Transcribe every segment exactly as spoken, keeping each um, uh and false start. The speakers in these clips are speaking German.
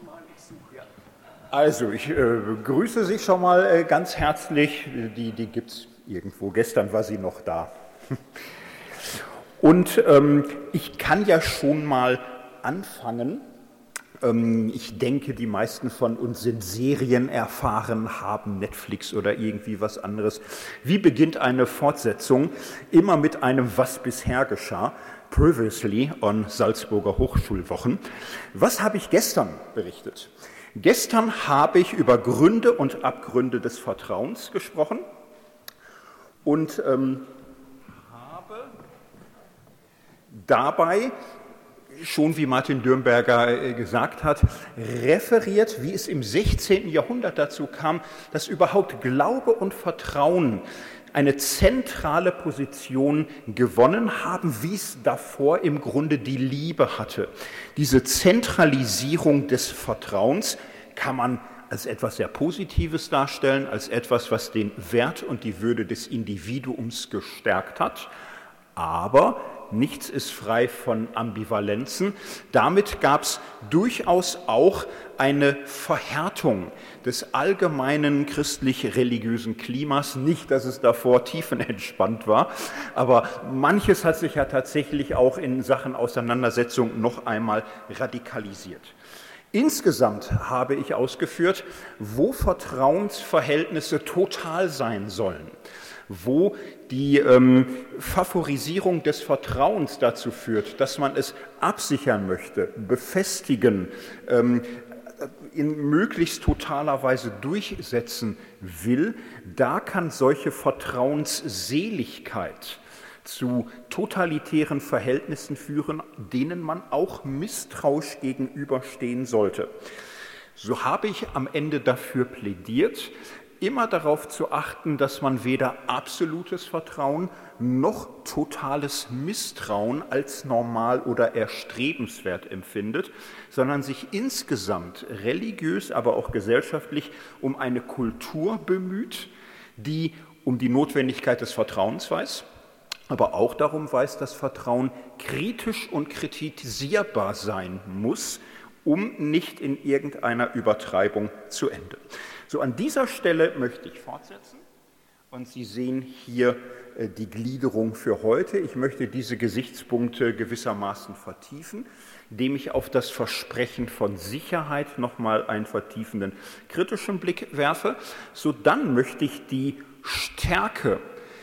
Also, ich äh, begrüße Sie schon mal äh, ganz herzlich. Die, die gibt es irgendwo. Gestern war sie noch da. Und ähm, ich kann ja schon mal anfangen. Ähm, ich denke, die meisten von uns sind serienerfahren, haben Netflix oder irgendwie was anderes. Wie beginnt eine Fortsetzung? Immer mit einem Was bisher geschah. Previously on Salzburger Hochschulwochen. Was habe ich gestern berichtet? Gestern habe ich über Gründe und Abgründe des Vertrauens gesprochen und ähm, habe dabei, schon wie Martin Dürnberger gesagt hat, referiert, wie es im sechzehnten Jahrhundert dazu kam, dass überhaupt Glaube und Vertrauen eine zentrale Position gewonnen haben, wie es davor im Grunde die Liebe hatte. Diese Zentralisierung des Vertrauens kann man als etwas sehr Positives darstellen, als etwas, was den Wert und die Würde des Individuums gestärkt hat. Aber nichts ist frei von Ambivalenzen. Damit gab es durchaus auch eine Verhärtung des allgemeinen christlich-religiösen Klimas. Nicht, dass es davor tiefenentspannt war, aber manches hat sich ja tatsächlich auch in Sachen Auseinandersetzung noch einmal radikalisiert. Insgesamt habe ich ausgeführt, wo Vertrauensverhältnisse total sein sollen, wo die ähm, Favorisierung des Vertrauens dazu führt, dass man es absichern möchte, befestigen, ähm, in möglichst totaler Weise durchsetzen will, da kann solche Vertrauensseligkeit zu totalitären Verhältnissen führen, denen man auch misstrauisch gegenüberstehen sollte. So habe ich am Ende dafür plädiert, immer darauf zu achten, dass man weder absolutes Vertrauen noch totales Misstrauen als normal oder erstrebenswert empfindet, sondern sich insgesamt religiös, aber auch gesellschaftlich um eine Kultur bemüht, die um die Notwendigkeit des Vertrauens weiß, aber auch darum weiß, dass Vertrauen kritisch und kritisierbar sein muss, um nicht in irgendeiner Übertreibung zu enden. So, an dieser Stelle möchte ich fortsetzen und Sie sehen hier äh, die Gliederung für heute. Ich möchte diese Gesichtspunkte gewissermaßen vertiefen, indem ich auf das Versprechen von Sicherheit nochmal einen vertiefenden kritischen Blick werfe. So, dann möchte ich die Stärke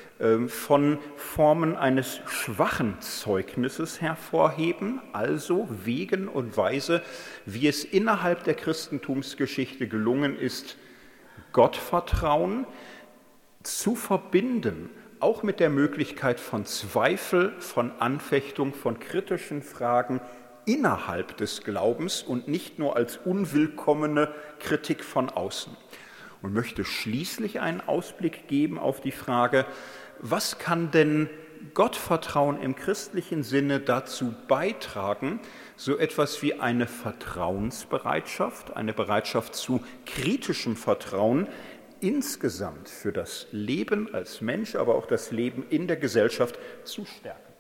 von Formen eines schwachen Zeugnisses hervorheben, also Wegen und Weise, wie es innerhalb der Christentumsgeschichte gelungen ist, Gottvertrauen zu verbinden, auch mit der Möglichkeit von Zweifel, von Anfechtung, von kritischen Fragen innerhalb des Glaubens und nicht nur als unwillkommene Kritik von außen. Und möchte schließlich einen Ausblick geben auf die Frage, was kann denn Gottvertrauen im christlichen Sinne dazu beitragen, so etwas wie eine Vertrauensbereitschaft, eine Bereitschaft zu kritischem Vertrauen insgesamt für das Leben als Mensch, aber auch das Leben in der Gesellschaft zu stärken.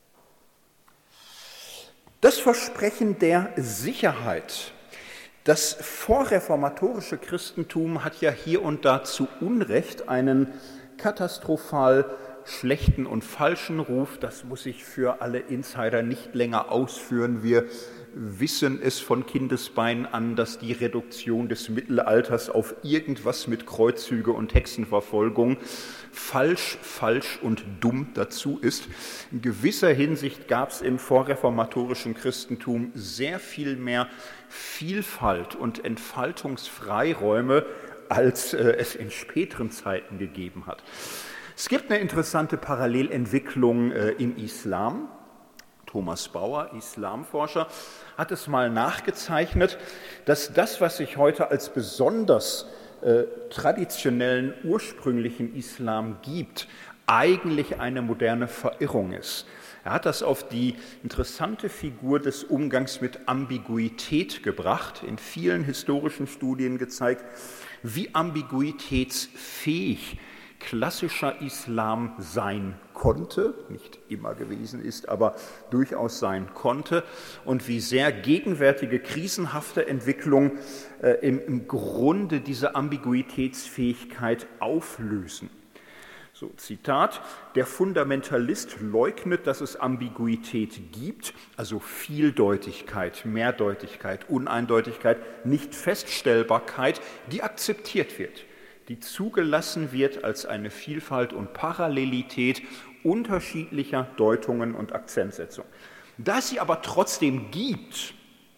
Das Versprechen der Sicherheit. Das vorreformatorische Christentum hat ja hier und da zu Unrecht einen katastrophal schlechten und falschen Ruf. Das muss ich für alle Insider nicht länger ausführen. Wir wissen es von Kindesbeinen an, dass die Reduktion des Mittelalters auf irgendwas mit Kreuzzüge und Hexenverfolgung falsch, falsch und dumm dazu ist. In gewisser Hinsicht gab es im vorreformatorischen Christentum sehr viel mehr Vielfalt und Entfaltungsfreiräume, als äh, es in späteren Zeiten gegeben hat. Es gibt eine interessante Parallelentwicklung äh, im Islam. Thomas Bauer, Islamforscher, hat es mal nachgezeichnet, dass das, was sich heute als besonders äh, traditionellen, ursprünglichen Islam gibt, eigentlich eine moderne Verirrung ist. Er hat das auf die interessante Figur des Umgangs mit Ambiguität gebracht, in vielen historischen Studien gezeigt, wie ambiguitätsfähig klassischer Islam sein konnte, nicht immer gewesen ist, aber durchaus sein konnte, und wie sehr gegenwärtige krisenhafte Entwicklungen äh, im, im Grunde diese Ambiguitätsfähigkeit auflösen. So, Zitat: Der Fundamentalist leugnet, dass es Ambiguität gibt, also Vieldeutigkeit, Mehrdeutigkeit, Uneindeutigkeit, Nichtfeststellbarkeit, die akzeptiert wird, die zugelassen wird als eine Vielfalt und Parallelität unterschiedlicher Deutungen und Akzentsetzung. Da es sie aber trotzdem gibt,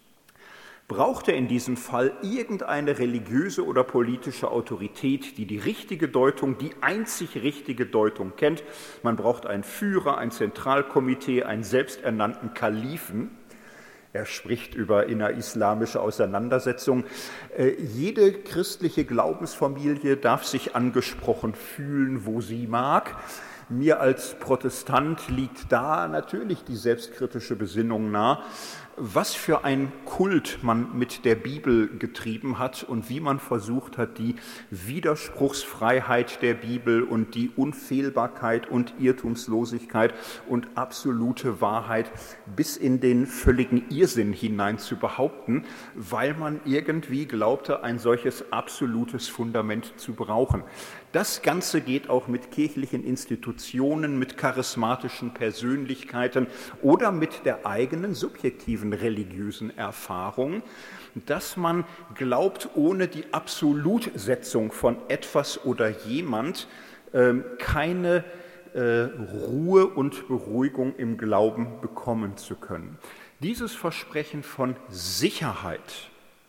braucht er in diesem Fall irgendeine religiöse oder politische Autorität, die die richtige Deutung, die einzig richtige Deutung kennt. Man braucht einen Führer, ein Zentralkomitee, einen selbsternannten Kalifen. Er spricht über innerislamische Auseinandersetzungen. Jede christliche Glaubensfamilie darf sich angesprochen fühlen, wo sie mag. Mir als Protestant liegt da natürlich die selbstkritische Besinnung nahe, was für ein Kult man mit der Bibel getrieben hat und wie man versucht hat, die Widerspruchsfreiheit der Bibel und die Unfehlbarkeit und Irrtumslosigkeit und absolute Wahrheit bis in den völligen Irrsinn hinein zu behaupten, weil man irgendwie glaubte, ein solches absolutes Fundament zu brauchen. Das Ganze geht auch mit kirchlichen Institutionen, mit charismatischen Persönlichkeiten oder mit der eigenen subjektiven religiösen Erfahrung, dass man glaubt, ohne die Absolutsetzung von etwas oder jemand äh, keine äh, Ruhe und Beruhigung im Glauben bekommen zu können. Dieses Versprechen von Sicherheit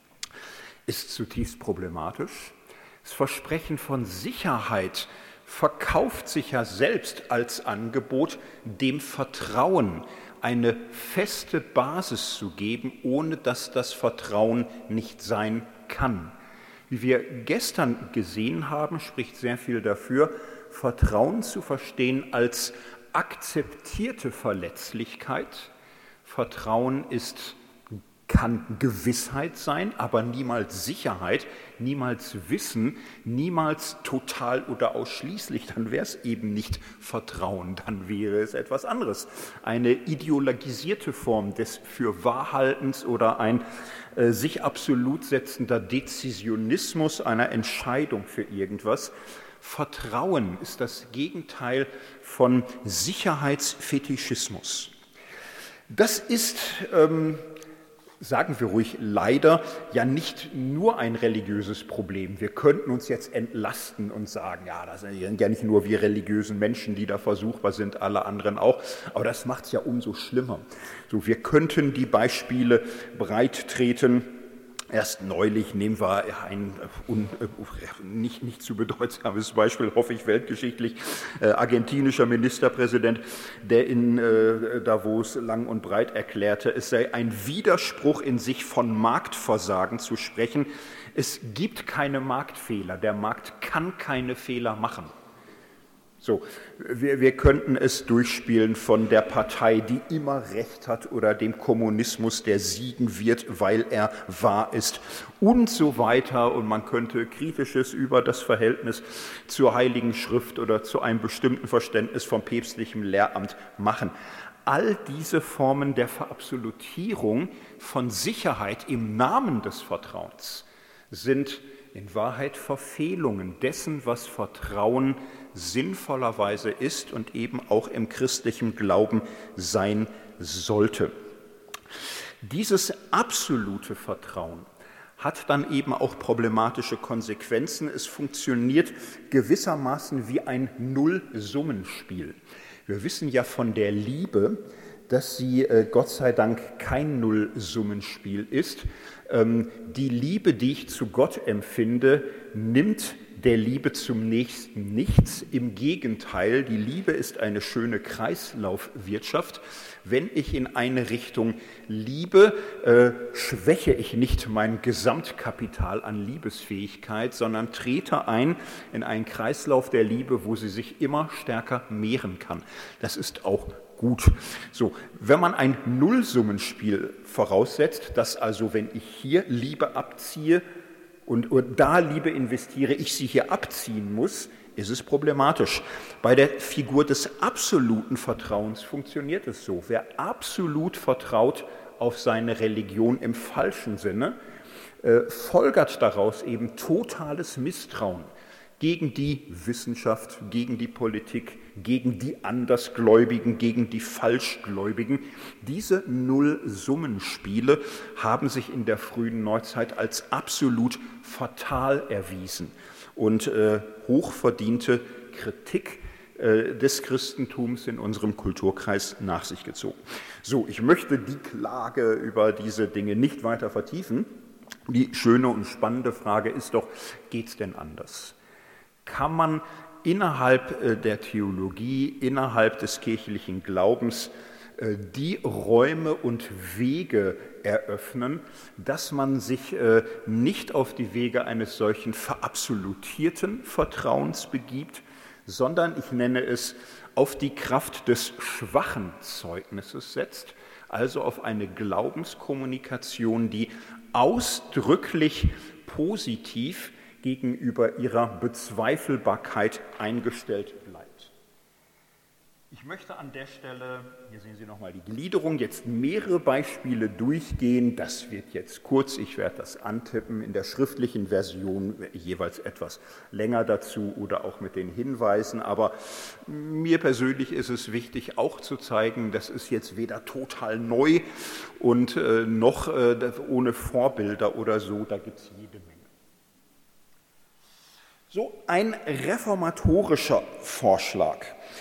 ist zutiefst problematisch. Das Versprechen von Sicherheit verkauft sich ja selbst als Angebot, dem Vertrauen eine feste Basis zu geben, ohne dass das Vertrauen nicht sein kann. Wie wir gestern gesehen haben, spricht sehr viel dafür, Vertrauen zu verstehen als akzeptierte Verletzlichkeit. Vertrauen ist kann Gewissheit sein, aber niemals Sicherheit, niemals Wissen, niemals total oder ausschließlich. Dann wäre es eben nicht Vertrauen, dann wäre es etwas anderes. Eine ideologisierte Form des Fürwahrhaltens oder ein äh, sich absolut setzender Dezisionismus einer Entscheidung für irgendwas. Vertrauen ist das Gegenteil von Sicherheitsfetischismus. Das ist ähm, sagen wir ruhig leider, ja nicht nur ein religiöses Problem. Wir könnten uns jetzt entlasten und sagen, ja, das sind ja nicht nur wir religiösen Menschen, die da versuchbar sind, alle anderen auch, aber das macht es ja umso schlimmer. So, wir könnten die Beispiele breit treten. Erst neulich nehmen wir ein un, nicht, nicht zu bedeutsames Beispiel, hoffe ich, weltgeschichtlich, äh, argentinischer Ministerpräsident, der in äh, Davos lang und breit erklärte, es sei ein Widerspruch in sich, von Marktversagen zu sprechen. Es gibt keine Marktfehler, der Markt kann keine Fehler machen. So, wir, wir könnten es durchspielen von der Partei, die immer Recht hat, oder dem Kommunismus, der siegen wird, weil er wahr ist, und so weiter. Und man könnte Kritisches über das Verhältnis zur Heiligen Schrift oder zu einem bestimmten Verständnis vom päpstlichen Lehramt machen. All diese Formen der Verabsolutierung von Sicherheit im Namen des Vertrauens sind in Wahrheit Verfehlungen dessen, was Vertrauen sinnvollerweise ist und eben auch im christlichen Glauben sein sollte. Dieses absolute Vertrauen hat dann eben auch problematische Konsequenzen. Es funktioniert gewissermaßen wie ein Nullsummenspiel. Wir wissen ja von der Liebe, dass sie äh, Gott sei Dank kein Nullsummenspiel ist. Ähm, die Liebe, die ich zu Gott empfinde, nimmt der Liebe zum Nächsten nichts. Im Gegenteil, die Liebe ist eine schöne Kreislaufwirtschaft. Wenn ich in eine Richtung liebe, äh, schwäche ich nicht mein Gesamtkapital an Liebesfähigkeit, sondern trete ein in einen Kreislauf der Liebe, wo sie sich immer stärker mehren kann. Das ist auch gut. So, wenn man ein Nullsummenspiel voraussetzt, dass also, wenn ich hier Liebe abziehe und, und da Liebe investiere, ich sie hier abziehen muss, ist es problematisch. Bei der Figur des absoluten Vertrauens funktioniert es so. Wer absolut vertraut auf seine Religion im falschen Sinne, äh, folgert daraus eben totales Misstrauen gegen die Wissenschaft, gegen die Politik, gegen die Andersgläubigen, gegen die Falschgläubigen. Diese Nullsummenspiele haben sich in der frühen Neuzeit als absolut fatal erwiesen und äh, hochverdiente Kritik äh, des Christentums in unserem Kulturkreis nach sich gezogen. So, ich möchte die Klage über diese Dinge nicht weiter vertiefen. Die schöne und spannende Frage ist doch, geht es denn anders? Kann man innerhalb der Theologie, innerhalb des kirchlichen Glaubens die Räume und Wege eröffnen, dass man sich nicht auf die Wege eines solchen verabsolutierten Vertrauens begibt, sondern, ich nenne es, auf die Kraft des schwachen Zeugnisses setzt, also auf eine Glaubenskommunikation, die ausdrücklich positiv gegenüber ihrer Bezweifelbarkeit eingestellt bleibt. Ich möchte an der Stelle, hier sehen Sie nochmal die Gliederung, jetzt mehrere Beispiele durchgehen. Das wird jetzt kurz, ich werde das antippen, in der schriftlichen Version jeweils etwas länger dazu oder auch mit den Hinweisen. Aber mir persönlich ist es wichtig, auch zu zeigen, das ist jetzt weder total neu und äh, noch äh, ohne Vorbilder oder so, da gibt es jede Menge. So ein reformatorischer Vorschlag,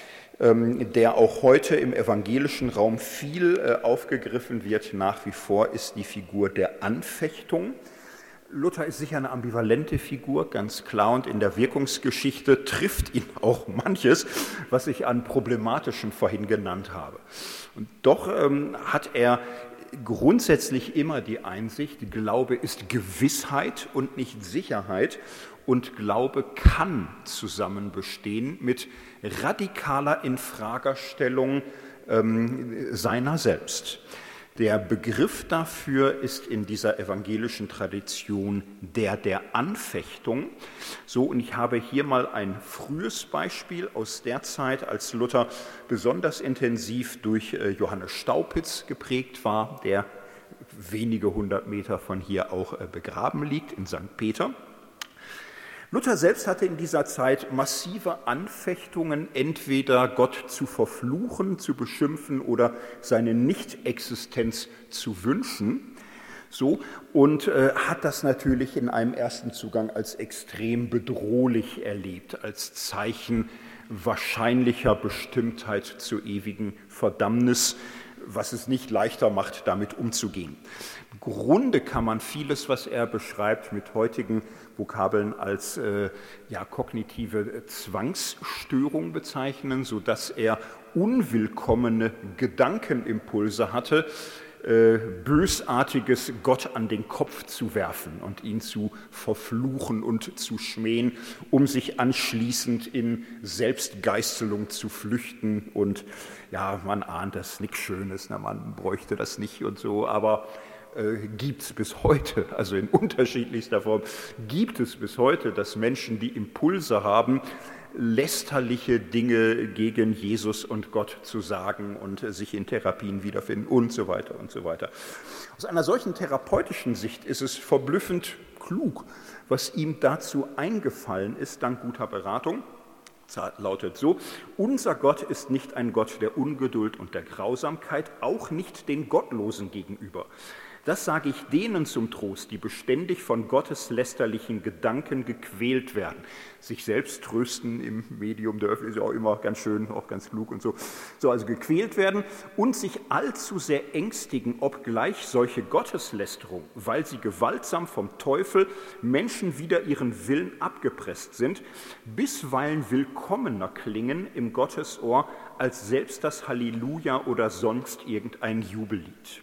der auch heute im evangelischen Raum viel aufgegriffen wird, nach wie vor, ist die Figur der Anfechtung. Luther ist sicher eine ambivalente Figur, ganz klar, und in der Wirkungsgeschichte trifft ihn auch manches, was ich an Problematischem vorhin genannt habe. Und doch ähm, hat er grundsätzlich immer die Einsicht, Glaube ist Gewissheit und nicht Sicherheit. Und Glaube kann zusammen bestehen mit radikaler Infragestellung ähm, seiner selbst. Der Begriff dafür ist in dieser evangelischen Tradition der der Anfechtung. So, und ich habe hier mal ein frühes Beispiel aus der Zeit, als Luther besonders intensiv durch äh, Johannes Staupitz geprägt war, der wenige hundert Meter von hier auch äh, begraben liegt, in Sankt Peter. Luther selbst hatte in dieser Zeit massive Anfechtungen, entweder Gott zu verfluchen, zu beschimpfen oder seine Nichtexistenz zu wünschen. So, und äh, hat das natürlich in einem ersten Zugang als extrem bedrohlich erlebt, als Zeichen wahrscheinlicher Bestimmtheit zur ewigen Verdammnis, was es nicht leichter macht, damit umzugehen. Im Grunde kann man vieles, was er beschreibt, mit heutigen Vokabeln als äh, ja, kognitive Zwangsstörung bezeichnen, sodass er unwillkommene Gedankenimpulse hatte, äh, Bösartiges Gott an den Kopf zu werfen und ihn zu verfluchen und zu schmähen, um sich anschließend in Selbstgeißelung zu flüchten. Und ja, man ahnt, das ist nichts Schönes, na, man bräuchte das nicht und so, aber äh, gibt es bis heute, also in unterschiedlichster Form, gibt es bis heute, dass Menschen, die Impulse haben, lästerliche Dinge gegen Jesus und Gott zu sagen und sich in Therapien wiederfinden und so weiter und so weiter. Aus einer solchen therapeutischen Sicht ist es verblüffend klug, was ihm dazu eingefallen ist, dank guter Beratung. Lautet so: Unser Gott ist nicht ein Gott der Ungeduld und der Grausamkeit, auch nicht den Gottlosen gegenüber. Das sage ich denen zum Trost, die beständig von gotteslästerlichen Gedanken gequält werden. Sich selbst trösten im Medium der Öffentlichkeit ist ja auch immer ganz schön, auch ganz klug und so. So, also gequält werden und sich allzu sehr ängstigen, obgleich solche Gotteslästerung, weil sie gewaltsam vom Teufel Menschen wider ihren Willen abgepresst sind, bisweilen willkommener klingen im Gottesohr als selbst das Halleluja oder sonst irgendein Jubellied.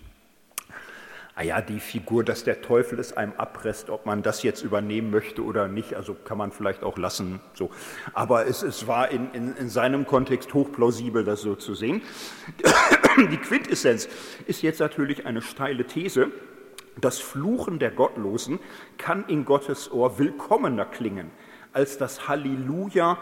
Ah ja, die Figur, dass der Teufel es einem abpresst, ob man das jetzt übernehmen möchte oder nicht, also kann man vielleicht auch lassen. So. Aber es, es war in, in, in seinem Kontext hochplausibel, das so zu sehen. Die Quintessenz ist jetzt natürlich eine steile These. Das Fluchen der Gottlosen kann in Gottes Ohr willkommener klingen als das Halleluja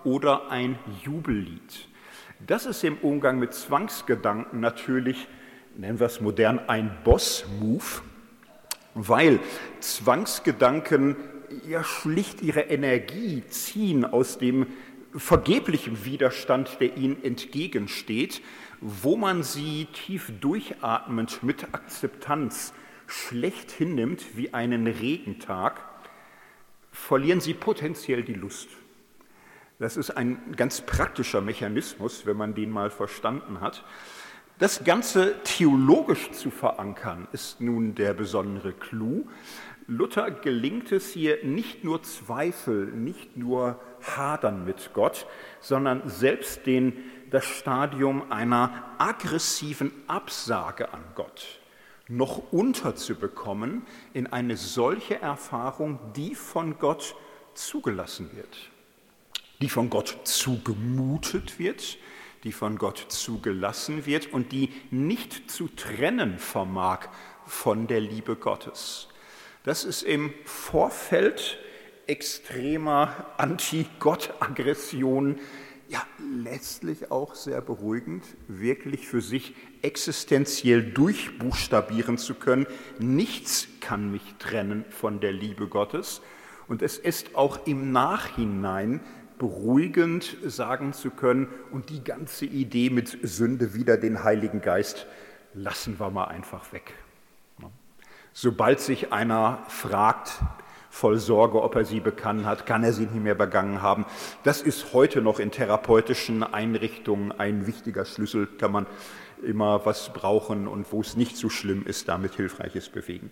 oder ein Jubellied. Das ist im Umgang mit Zwangsgedanken natürlich, nennen wir es modern, ein Boss-Move, weil Zwangsgedanken ja schlicht ihre Energie ziehen aus dem vergeblichen Widerstand, der ihnen entgegensteht, wo man sie tief durchatmend mit Akzeptanz schlecht hinnimmt wie einen Regentag, verlieren sie potenziell die Lust. Das ist ein ganz praktischer Mechanismus, wenn man den mal verstanden hat. Das Ganze theologisch zu verankern, ist nun der besondere Clou. Luther gelingt es hier nicht nur Zweifel, nicht nur Hadern mit Gott, sondern selbst den, das Stadium einer aggressiven Absage an Gott noch unterzubekommen in eine solche Erfahrung, die von Gott zugelassen wird, die von Gott zugemutet wird, die von Gott zugelassen wird und die nicht zu trennen vermag von der Liebe Gottes. Das ist im Vorfeld extremer Anti-Gott-Aggression ja letztlich auch sehr beruhigend, wirklich für sich existenziell durchbuchstabieren zu können. Nichts kann mich trennen von der Liebe Gottes. Und es ist auch im Nachhinein beruhigend sagen zu können, und die ganze Idee mit Sünde wider den Heiligen Geist lassen wir mal einfach weg. Sobald sich einer fragt, voll Sorge, ob er sie begangen hat, kann er sie nicht mehr begangen haben. Das ist heute noch in therapeutischen Einrichtungen ein wichtiger Schlüssel, kann man immer was brauchen und wo es nicht so schlimm ist, damit Hilfreiches bewegen.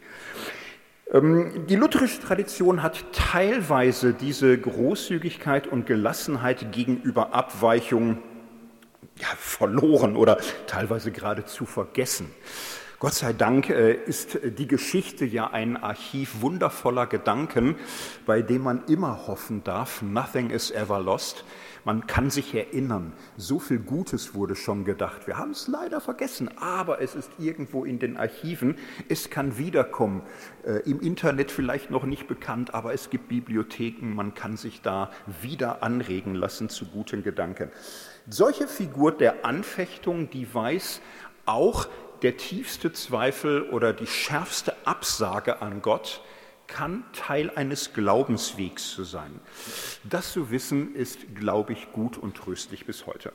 Die lutherische Tradition hat teilweise diese Großzügigkeit und Gelassenheit gegenüber Abweichungen ja, verloren oder teilweise geradezu vergessen. Gott sei Dank ist die Geschichte ja ein Archiv wundervoller Gedanken, bei dem man immer hoffen darf, nothing is ever lost. Man kann sich erinnern, so viel Gutes wurde schon gedacht. Wir haben es leider vergessen, aber es ist irgendwo in den Archiven. Es kann wiederkommen, äh, im Internet vielleicht noch nicht bekannt, aber es gibt Bibliotheken, man kann sich da wieder anregen lassen zu guten Gedanken. Solche Figur der Anfechtung, die weiß, auch der tiefste Zweifel oder die schärfste Absage an Gott kann Teil eines Glaubenswegs zu sein. Das zu wissen ist, glaube ich, gut und tröstlich bis heute.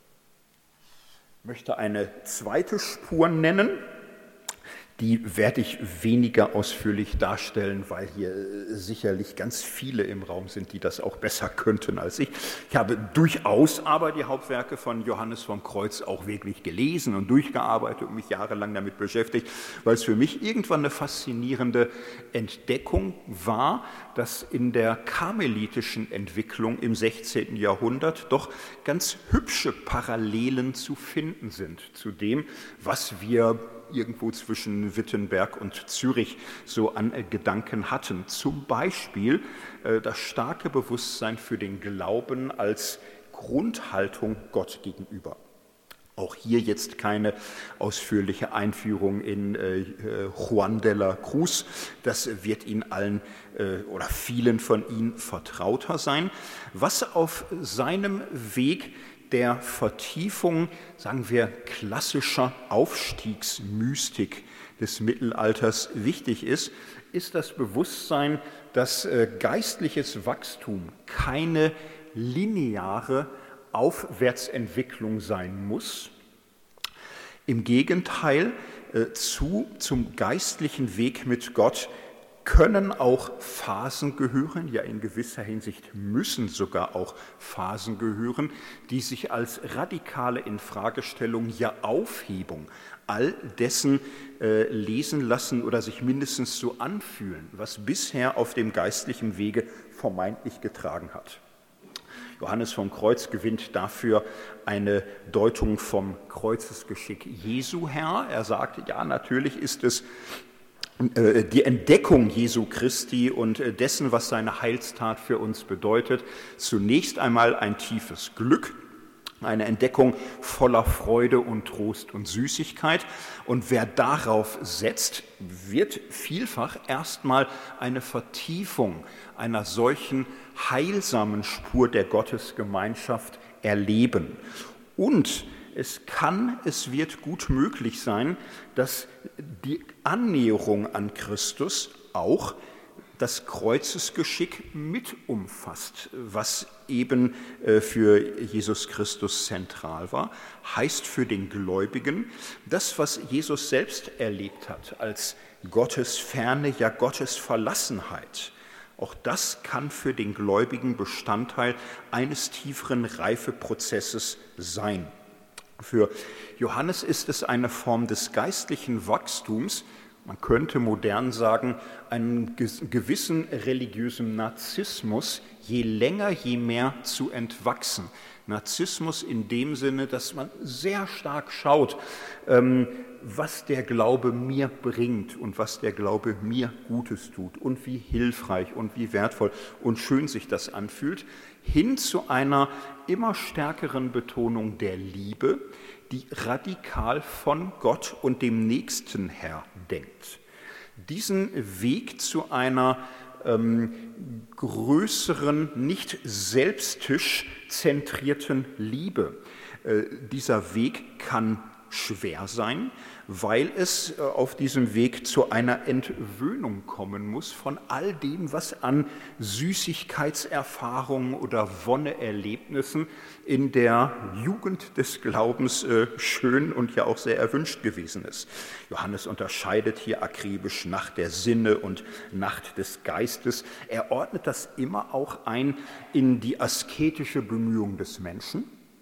Ich möchte eine zweite Spur nennen. Die werde ich weniger ausführlich darstellen, weil hier sicherlich ganz viele im Raum sind, die das auch besser könnten als ich. Ich habe durchaus aber die Hauptwerke von Johannes vom Kreuz auch wirklich gelesen und durchgearbeitet und mich jahrelang damit beschäftigt, weil es für mich irgendwann eine faszinierende Entdeckung war, dass in der karmelitischen Entwicklung im sechzehnten Jahrhundert doch ganz hübsche Parallelen zu finden sind zu dem, was wir irgendwo zwischen Wittenberg und Zürich so an Gedanken hatten. Zum Beispiel äh, das starke Bewusstsein für den Glauben als Grundhaltung Gott gegenüber. Auch hier jetzt keine ausführliche Einführung in äh, Juan de la Cruz. Das wird Ihnen allen äh, oder vielen von Ihnen vertrauter sein. Was auf seinem Weg der Vertiefung, sagen wir, klassischer Aufstiegsmystik des Mittelalters wichtig ist, ist das Bewusstsein, dass äh, geistliches Wachstum keine lineare Aufwärtsentwicklung sein muss. Im Gegenteil, äh, zu, zum geistlichen Weg mit Gott können auch Phasen gehören, ja in gewisser Hinsicht müssen sogar auch Phasen gehören, die sich als radikale Infragestellung, ja Aufhebung all dessen äh, lesen lassen oder sich mindestens so anfühlen, was bisher auf dem geistlichen Wege vermeintlich getragen hat. Johannes vom Kreuz gewinnt dafür eine Deutung vom Kreuzesgeschick Jesu her. Er sagt, ja, natürlich ist es die Entdeckung Jesu Christi und dessen, was seine Heilstat für uns bedeutet, zunächst einmal ein tiefes Glück, Eine Entdeckung voller Freude und Trost und Süßigkeit. Und wer darauf setzt, wird vielfach erstmal eine Vertiefung einer solchen heilsamen Spur der Gottesgemeinschaft erleben. Und es kann, es wird gut möglich sein, dass die Annäherung an Christus auch das Kreuzesgeschick mit umfasst, was eben für Jesus Christus zentral war, heißt für den Gläubigen, das, was Jesus selbst erlebt hat als Gottes Ferne, ja Gottes Verlassenheit, auch das kann für den Gläubigen Bestandteil eines tieferen Reifeprozesses sein. Für Johannes ist es eine Form des geistlichen Wachstums, man könnte modern sagen, einen gewissen religiösen Narzissmus, je länger, je mehr zu entwachsen. Narzissmus in dem Sinne, dass man sehr stark schaut, was der Glaube mir bringt und was der Glaube mir Gutes tut und wie hilfreich und wie wertvoll und schön sich das anfühlt, hin zu einer immer stärkeren Betonung der Liebe, die radikal von Gott und dem Nächsten her denkt. Diesen Weg zu einer ähm, größeren, nicht selbstisch zentrierten Liebe, äh, dieser Weg kann schwer sein, weil es auf diesem Weg zu einer Entwöhnung kommen muss von all dem, was an Süßigkeitserfahrungen oder Wonneerlebnissen in der Jugend des Glaubens schön und ja auch sehr erwünscht gewesen ist. Johannes unterscheidet hier akribisch Nacht der Sinne und Nacht des Geistes. Er ordnet das immer auch ein in die asketische Bemühung des Menschen.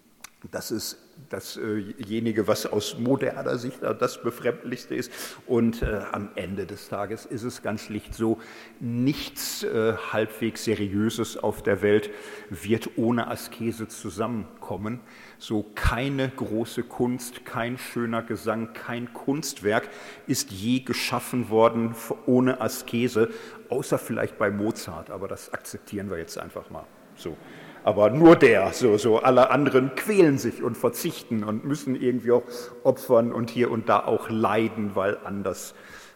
Das ist dasjenige, was aus moderner Sicht das Befremdlichste ist. Und äh, am Ende des Tages ist es ganz schlicht so, nichts äh, halbwegs Seriöses auf der Welt wird ohne Askese zusammenkommen. So keine große Kunst, kein schöner Gesang, kein Kunstwerk ist je geschaffen worden ohne Askese, außer vielleicht bei Mozart, aber das akzeptieren wir jetzt einfach mal so. Aber nur der, so, so alle anderen quälen sich und verzichten und müssen irgendwie auch opfern und hier und da auch leiden, weil anders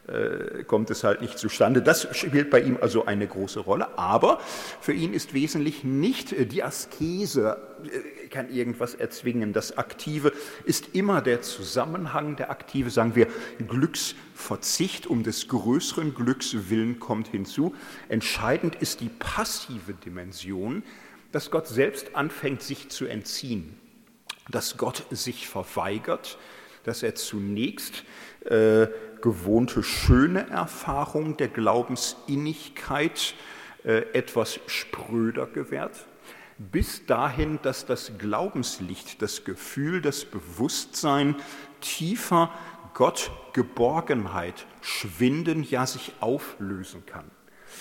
äh, kommt es halt nicht zustande. Das spielt bei ihm also eine große Rolle, aber für ihn ist wesentlich nicht die Askese, äh, kann irgendwas erzwingen. Das Aktive ist immer der Zusammenhang, der aktive, sagen wir, Glücksverzicht, um des größeren Glücks willen kommt hinzu. Entscheidend ist die passive Dimension, dass Gott selbst anfängt, sich zu entziehen, dass Gott sich verweigert, dass er zunächst äh, gewohnte schöne Erfahrung der Glaubensinnigkeit äh, etwas spröder gewährt, bis dahin, dass das Glaubenslicht, das Gefühl, das Bewusstsein tiefer Gott Geborgenheit schwinden, ja sich auflösen kann.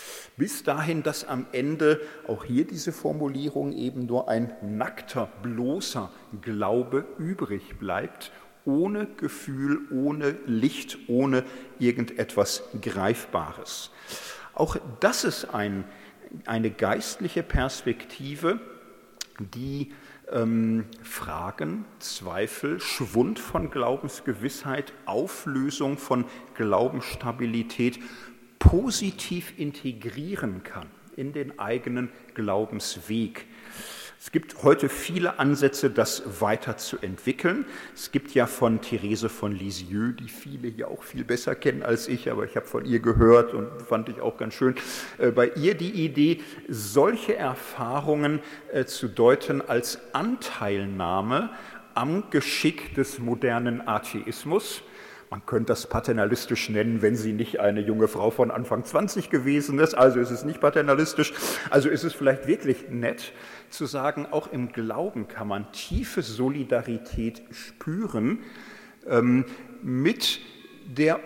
Bis dahin, dass am Ende auch hier diese Formulierung eben nur ein nackter, bloßer Glaube übrig bleibt, ohne Gefühl, ohne Licht, ohne irgendetwas Greifbares. Auch das ist ein, eine geistliche Perspektive, die ähm, Fragen, Zweifel, Schwund von Glaubensgewissheit, Auflösung von Glaubensstabilität positiv integrieren kann in den eigenen Glaubensweg. Es gibt heute viele Ansätze, das weiterzuentwickeln. Es gibt ja von Therese von Lisieux, die viele hier auch viel besser kennen als ich, aber ich habe von ihr gehört und fand ich auch ganz schön, äh, bei ihr die Idee, solche Erfahrungen äh, zu deuten als Anteilnahme am Geschick des modernen Atheismus. Man könnte das paternalistisch nennen, wenn sie nicht eine junge Frau von Anfang zwanzig gewesen ist. Also ist es nicht paternalistisch. Also ist es vielleicht wirklich nett zu sagen, auch im Glauben kann man tiefe Solidarität spüren ähm, mit der,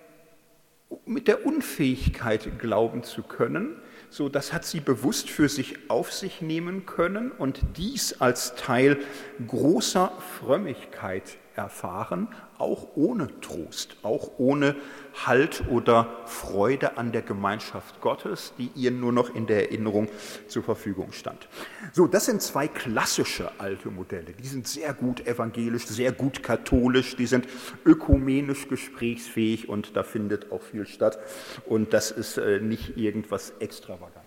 mit der Unfähigkeit, glauben zu können. So, das hat sie bewusst für sich auf sich nehmen können und dies als Teil großer Frömmigkeit erfahren, auch ohne Trost, auch ohne Halt oder Freude an der Gemeinschaft Gottes, die ihr nur noch in der Erinnerung zur Verfügung stand. So, das sind zwei klassische alte Modelle. Die sind sehr gut evangelisch, sehr gut katholisch, die sind ökumenisch gesprächsfähig und da findet auch viel statt. Und das ist äh, nicht irgendwas Extravagantes.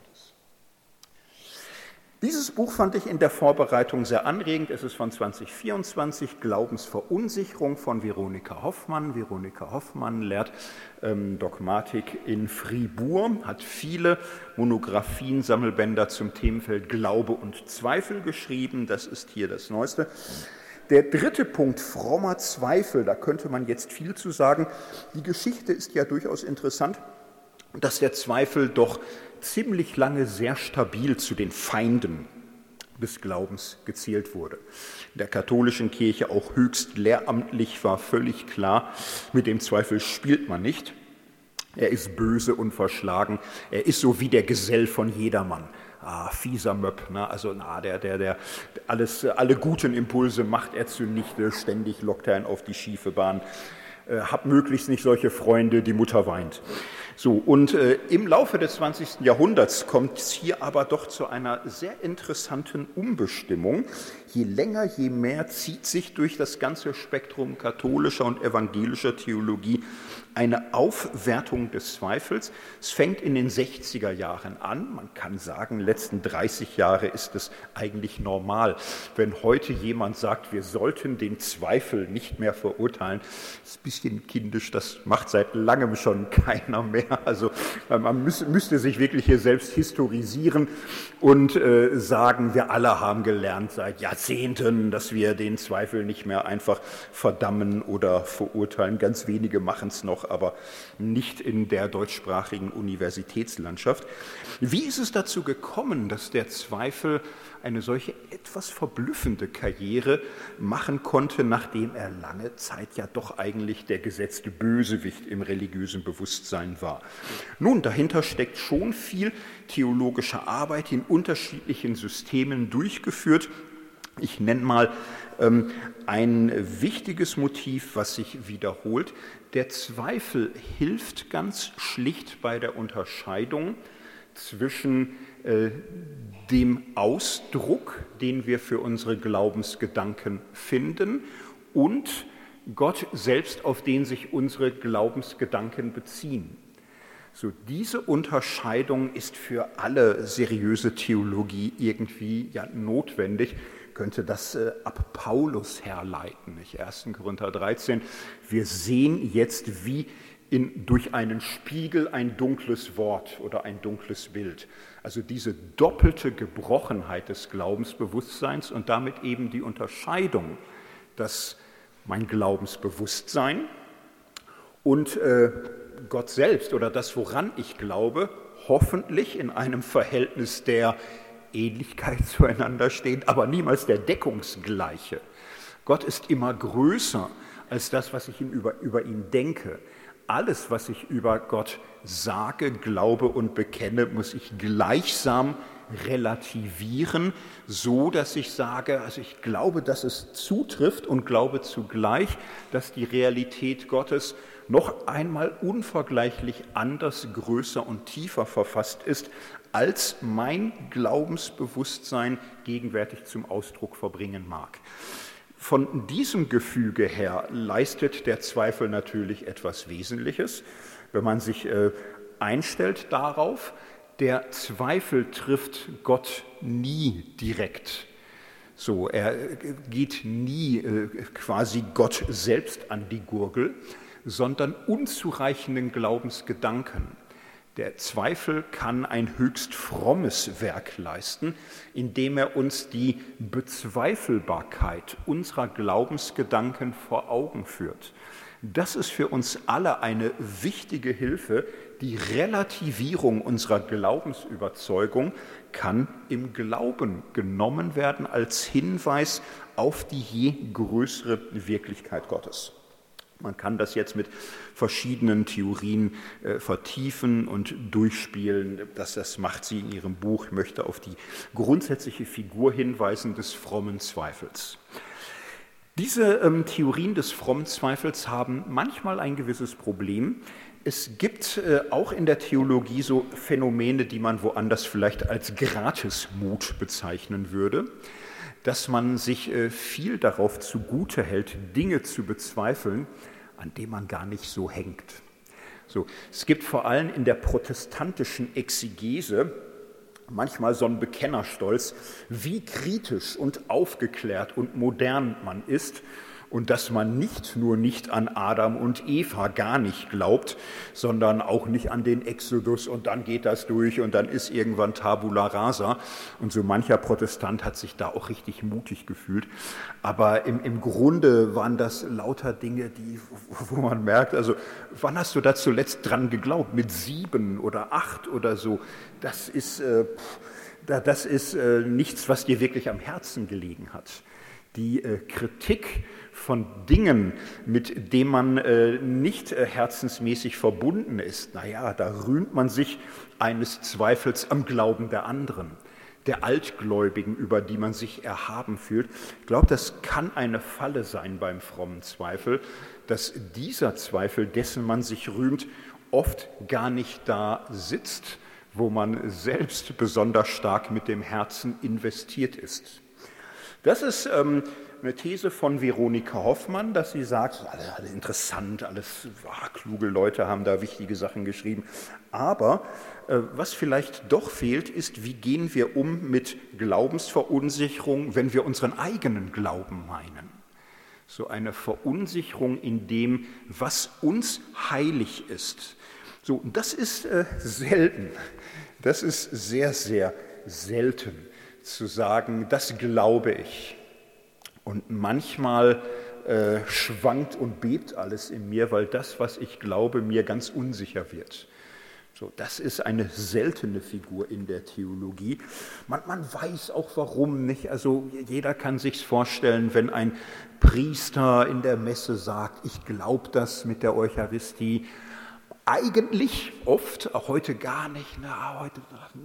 Dieses Buch fand ich in der Vorbereitung sehr anregend. Es ist von zwanzig vierundzwanzig, Glaubensverunsicherung von Veronika Hoffmann. Veronika Hoffmann lehrt ähm, Dogmatik in Fribourg, hat viele Monographien, Sammelbänder zum Themenfeld Glaube und Zweifel geschrieben. Das ist hier das Neueste. Der dritte Punkt, frommer Zweifel, da könnte man jetzt viel zu sagen. Die Geschichte ist ja durchaus interessant, dass der Zweifel doch ziemlich lange sehr stabil zu den Feinden des Glaubens gezählt wurde. In der katholischen Kirche auch höchst lehramtlich war völlig klar, mit dem Zweifel spielt man nicht. Er ist böse und verschlagen, er ist so wie der Gesell von jedermann. Ah, fieser Möpp, ne? Also na, der, der, der, alles, alle guten Impulse macht er zunichte, ständig lockt er ihn auf die schiefe Bahn. Äh, hab möglichst nicht solche Freunde, die Mutter weint. So, und äh, im Laufe des zwanzigsten Jahrhunderts kommt es hier aber doch zu einer sehr interessanten Umbestimmung. Je länger, je mehr zieht sich durch das ganze Spektrum katholischer und evangelischer Theologie eine Aufwertung des Zweifels. Es fängt in den sechziger Jahren an. Man kann sagen, letzten dreißig Jahre ist es eigentlich normal. Wenn heute jemand sagt, wir sollten den Zweifel nicht mehr verurteilen, ist ein bisschen kindisch, das macht seit langem schon keiner mehr. Also man müß, müsste sich wirklich hier selbst historisieren und äh, sagen, wir alle haben gelernt seit Jahrzehnten, dass wir den Zweifel nicht mehr einfach verdammen oder verurteilen. Ganz wenige machen es noch, aber nicht in der deutschsprachigen Universitätslandschaft. Wie ist es dazu gekommen, dass der Zweifel eine solche etwas verblüffende Karriere machen konnte, nachdem er lange Zeit ja doch eigentlich der gesetzte Bösewicht im religiösen Bewusstsein war? Nun, dahinter steckt schon viel theologische Arbeit in unterschiedlichen Systemen durchgeführt. Ich nenne mal ähm, ein wichtiges Motiv, was sich wiederholt. Der Zweifel hilft ganz schlicht bei der Unterscheidung zwischen äh, dem Ausdruck, den wir für unsere Glaubensgedanken finden, und Gott selbst, auf den sich unsere Glaubensgedanken beziehen. So, diese Unterscheidung ist für alle seriöse Theologie irgendwie ja notwendig. Könnte das äh, ab Paulus herleiten, nicht? erster Korinther dreizehn. Wir sehen jetzt wie in, durch einen Spiegel ein dunkles Wort oder ein dunkles Bild. Also diese doppelte Gebrochenheit des Glaubensbewusstseins und damit eben die Unterscheidung, dass mein Glaubensbewusstsein und äh, Gott selbst oder das, woran ich glaube, hoffentlich in einem Verhältnis der Ähnlichkeit zueinander stehen, aber niemals der Deckungsgleiche. Gott ist immer größer als das, was ich über, über ihn denke. Alles, was ich über Gott sage, glaube und bekenne, muss ich gleichsam relativieren, so dass ich sage, also ich glaube, dass es zutrifft und glaube zugleich, dass die Realität Gottes noch einmal unvergleichlich anders, größer und tiefer verfasst ist, als mein Glaubensbewusstsein gegenwärtig zum Ausdruck verbringen mag. Von diesem Gefüge her leistet der Zweifel natürlich etwas Wesentliches, wenn man sich äh, einstellt darauf, der Zweifel trifft Gott nie direkt. So, er geht nie äh, quasi Gott selbst an die Gurgel, sondern unzureichenden Glaubensgedanken. Der Zweifel kann ein höchst frommes Werk leisten, indem er uns die Bezweifelbarkeit unserer Glaubensgedanken vor Augen führt. Das ist für uns alle eine wichtige Hilfe. Die Relativierung unserer Glaubensüberzeugung kann im Glauben genommen werden als Hinweis auf die je größere Wirklichkeit Gottes. Man kann das jetzt mit verschiedenen Theorien äh, vertiefen und durchspielen. Das, das macht sie in ihrem Buch. Ich möchte auf die grundsätzliche Figur hinweisen des frommen Zweifels. Diese ähm, Theorien des frommen Zweifels haben manchmal ein gewisses Problem. Es gibt äh, auch in der Theologie so Phänomene, die man woanders vielleicht als Gratismut bezeichnen würde, dass man sich äh, viel darauf zugute hält, Dinge zu bezweifeln, an denen man gar nicht so hängt. So, es gibt vor allem in der protestantischen Exegese manchmal so einen Bekennerstolz, wie kritisch und aufgeklärt und modern man ist und dass man nicht nur nicht an Adam und Eva gar nicht glaubt, sondern auch nicht an den Exodus und dann geht das durch und dann ist irgendwann Tabula rasa und so mancher Protestant hat sich da auch richtig mutig gefühlt. Aber im, im Grunde waren das lauter Dinge, die, wo man merkt, also wann hast du da zuletzt dran geglaubt? Mit sieben oder acht oder so? Das ist, äh, das ist äh, nichts, was dir wirklich am Herzen gelegen hat. Die äh, Kritik von Dingen, mit denen man äh, nicht äh, herzensmäßig verbunden ist, naja, da rühmt man sich eines Zweifels am Glauben der anderen, der Altgläubigen, über die man sich erhaben fühlt. Ich glaube, das kann eine Falle sein beim frommen Zweifel, dass dieser Zweifel, dessen man sich rühmt, oft gar nicht da sitzt, wo man selbst besonders stark mit dem Herzen investiert ist. Das ist ähm, eine These von Veronika Hoffmann, dass sie sagt, alle, alle interessant, alles ah, kluge Leute haben da wichtige Sachen geschrieben. Aber äh, was vielleicht doch fehlt, ist, wie gehen wir um mit Glaubensverunsicherung, wenn wir unseren eigenen Glauben meinen. So eine Verunsicherung in dem, was uns heilig ist. So, das ist äh, selten. Das ist sehr, sehr selten zu sagen, das glaube ich. Und manchmal äh, schwankt und bebt alles in mir, weil das, was ich glaube, mir ganz unsicher wird. So, das ist eine seltene Figur in der Theologie. Man, man weiß auch warum nicht. Also jeder kann sich's vorstellen, wenn ein Priester in der Messe sagt, ich glaube das mit der Eucharistie. Eigentlich oft, auch heute gar nicht, na, heute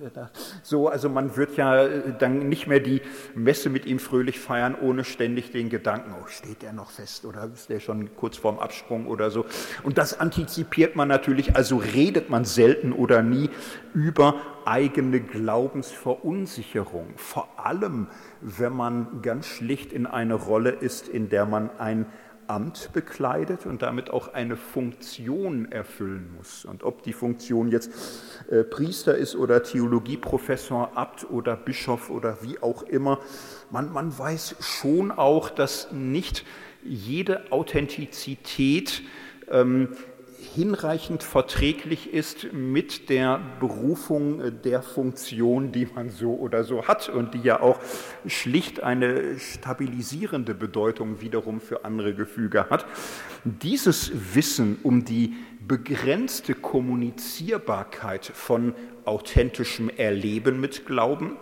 so, also man wird ja dann nicht mehr die Messe mit ihm fröhlich feiern, ohne ständig den Gedanken, oh, steht der noch fest oder ist der schon kurz vorm Absprung oder so. Und das antizipiert man natürlich, also redet man selten oder nie über eigene Glaubensverunsicherung. Vor allem, wenn man ganz schlicht in einer Rolle ist, in der man ein Amt bekleidet und damit auch eine Funktion erfüllen muss. Und ob die Funktion jetzt äh, Priester ist oder Theologieprofessor, Abt oder Bischof oder wie auch immer, man, man weiß schon auch, dass nicht jede Authentizität ähm, hinreichend verträglich ist mit der Berufung der Funktion, die man so oder so hat und die ja auch schlicht eine stabilisierende Bedeutung wiederum für andere Gefüge hat. Dieses Wissen um die begrenzte Kommunizierbarkeit von authentischem Erleben mit Glauben